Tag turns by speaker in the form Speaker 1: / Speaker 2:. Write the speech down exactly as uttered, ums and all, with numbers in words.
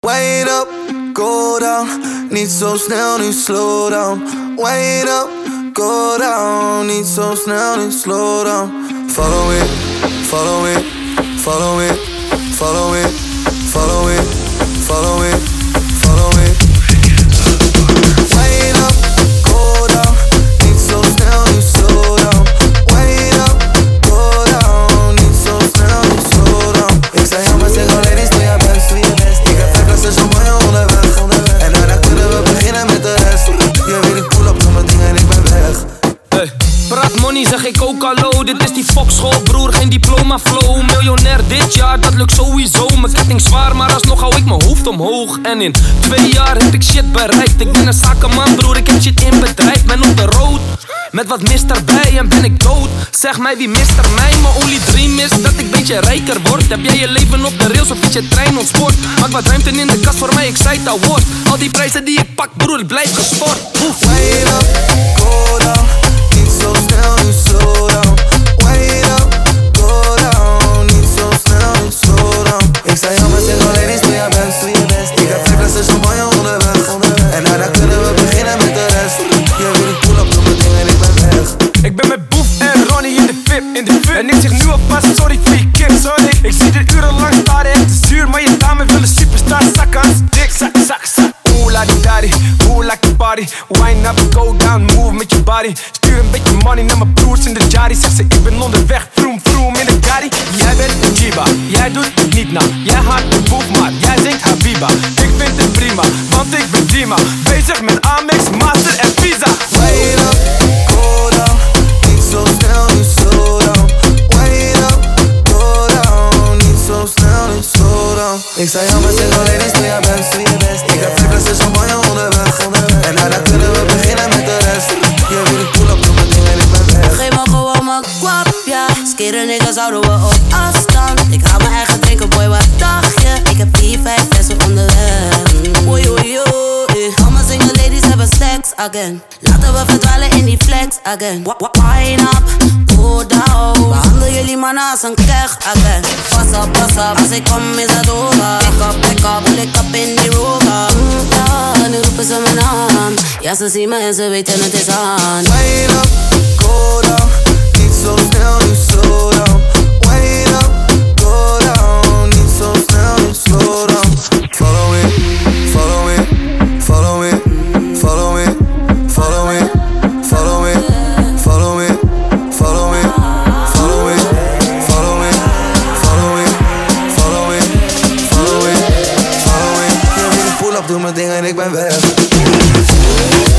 Speaker 1: Wait up, go down. Niet zo snel, nu slow down. Wait up, go down. Niet zo snel, nu slow down. Follow it, follow it, follow it, follow it, follow it, follow it, follow it. Wait up, go down. Niet zo snel, nu slow down. Wait up, go down. Niet zo snel, nu slow down. Ik zei ja, maar zeg alleen eens, doe je best, doe je best. Ik heb vijf klassen zo mooi onderweg, onderweg. En daarna kunnen we beginnen met de rest. Je weet ik pull up, doe mijn ding en ik ben weg.
Speaker 2: Hey. Praat money, zeg ik ook hallo. Dit is die fokschool, broer, geen diploma flow. Miljonair dit jaar, dat lukt sowieso. Mijn ketting zwaar, maar alsnog hou ik mijn hoofd omhoog. En in twee jaar heb ik shit bereikt. Ik ben een zakenman, broer, ik heb shit in bedrijf. Ben op de road, met wat mist erbij en ben ik dood. Zeg mij wie mist er mij, mijn only dream is dat ik beetje rijker word. Heb jij je leven op de rails of is je trein ontsport? Maak wat ruimte in de kast voor mij, ik zei het al wordt. Al die prijzen die ik pak, broer, ik blijf gestort.
Speaker 1: Wait up, go down. Niet zo snel, nu slow down. Wait up, go down. Niet zo snel, nu slow down. Ik zei ja, maar zeg alleen eens, doe je best, doe je best. Ik heb vijf klassen zo mooi onderweg, onderweg. En daarna kunnen we beginnen met de rest. Je weet ik pull up, doe mijn ding en ik ben weg.
Speaker 3: Ik ben met Boef en Ronnie in de VIP, in de VIP. En ik zeg nu alvast sorry voor je kip, sorry. Ik zie dit urenlang staren, het is zuur. Maar je dames willen superstar, zakkans. Dik, zak, zak, zak. Oeh, la di daddy, oeh, like the party. Wine up, go down, move met je body. Stuur een beetje money naar mijn broers in de jari. Zeg ze, ik ben onderweg, vroom, vroom in de gari. Jij bent een Chiba, jij doet het niet na. Jij haat de Boef, maar jij zingt Habiba. Ik vind het prima, want ik ben Dima. Bezig met Amex, Master en Visa.
Speaker 1: Wait up, go down. Niet zo snel, nu slow down. Wait up, go down. Niet zo snel, nu slow down. Ik zei ja, maar zeg alleen eens, doe je best, doe je best. Ik heb vijf klassen zo mooi onderweg, onderweg. En daarna kunnen we beginnen met de rest. Je weet ik pull up, doe mijn ding en ik ben weg.
Speaker 4: Geef me gewoon mijn kwap, ja. Skere niggas houden we op afstand. Ik haal mijn eigen drinken, boy, wat dacht je? Ik heb vier, vijf flessen onderweg. Oei, oei, oei. Al mijn single ladies hebben sex again. Laten we verdwalen in die flex again. Wine up, go down. Behandel jullie mannen als een keg again. Pas op, pas op, als ik kom is het over. Pick up, pick up, blik up in die rover. Mm, ja, nu roepen ze mijn naam. Ja, ze zien me en ze weten het is aan.
Speaker 1: Wait up, go down. Niet zo snel, nu slow down. Wait up, go down. Niet zo snel, nu slow down. Follow it, follow it, follow it, follow it, follow it, follow it, follow it, follow it, follow it, follow it, follow it, follow it, follow it, follow it. Je weet ik pull up, doe mijn ding en ik ben weg.